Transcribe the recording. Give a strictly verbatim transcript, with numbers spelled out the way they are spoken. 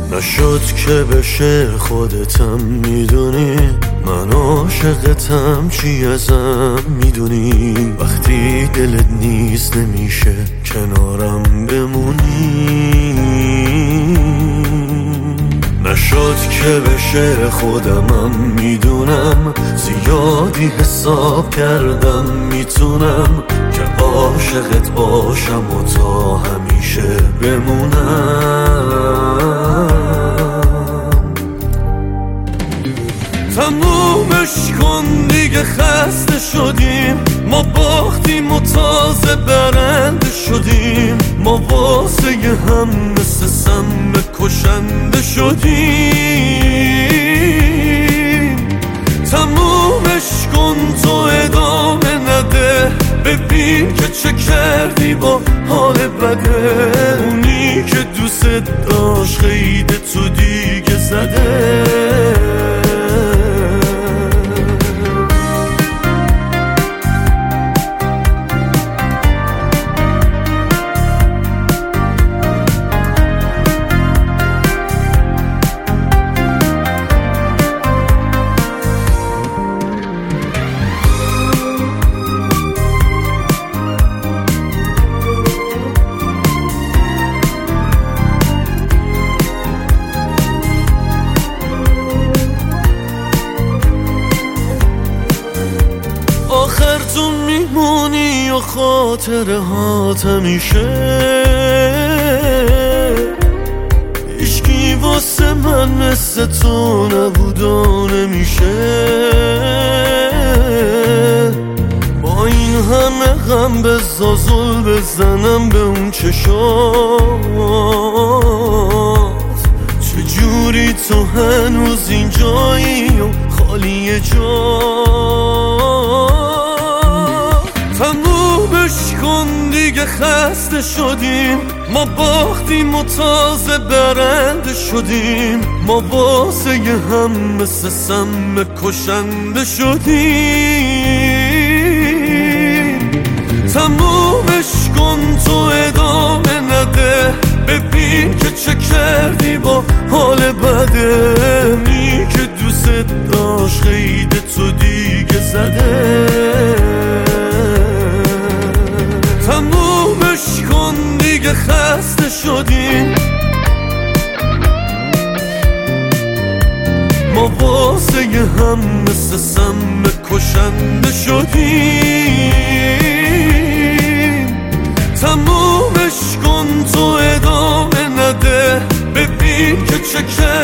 نشد که بشه خودتم میدونی، من عاشقتم چی ازم میدونی. وقتی دلت نیست نمیشه کنارم بمونی. نشد که بشه خودمم میدونم، زیادی حساب کردم میتونم که عاشقت باشم و تا همیشه بمونم. تمومش کن دیگه، خسته شدیم، ما باختیم و تازه برنده شدیم. ما واسه هم مثل سم کشنده شدیم. تمومش کن تو ادامه نده، ببین که چه کردی با حال بده. اونی که دوست داشت خیده تو دیگه زده. آخر تو میمونی و خاطره هات همیشه. هیچکی واسه من مثل تو نبود و نمیشه. با این همه غم بزا زل بزنم به اون چشات. چجوری تو هنوز اینجایی و خالی جا. تمومش کن دیگه، خسته شدیم، ما باختیم و تازه برنده شدیم. ما واسه هم مثل سم کشنده شدیم. تمومش کن تو ادامه نده، ببین که چه کردی با حال بده. می که دوست داشت خیده تو دیگه زده. تمومش کن دیگه، خسته شدیم، ما واسه هم مثل سم کشنده شدیم. تمومش کن تو ادامه نده، ببین که چه